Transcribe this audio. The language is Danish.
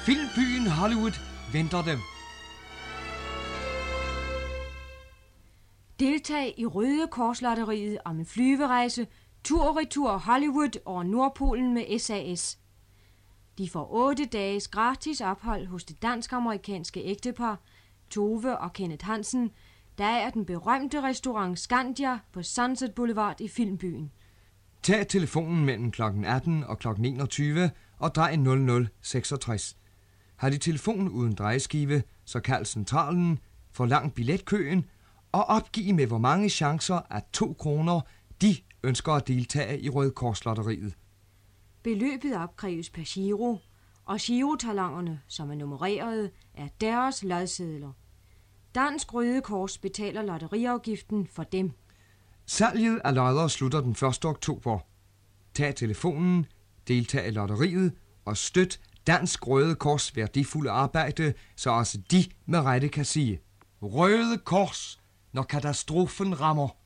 Filmbyen Hollywood venter dem. Deltag i Røde Kors-lotteriet om en flyverejse tur-retur Hollywood over Nordpolen med SAS. De får 8 dages gratis ophold hos det dansk-amerikanske ægtepar Tove og Kenneth Hansen, der er den berømte restaurant Scandia på Sunset Boulevard i Filmbyen. Tag telefonen mellem kl. 18 og kl. 21 og drej 0066. Har de telefonen uden drejeskive, så kald centralen, forlang billetkøen og opgiv med hvor mange chancer af 2 kroner de ønsker at deltage i Røde Kors-lotteriet. Beløbet opkræves per giro, og girotalongerne, som er nummererede, er deres lodsedler. Dansk Røde Kors betaler lotteriafgiften for dem. Salget af lodder slutter den 1. oktober. Tag telefonen, deltag i lotteriet og støt Dansk Røde Kors værdifulde arbejde, så også de med rette kan sige: Røde Kors, når katastrofen rammer.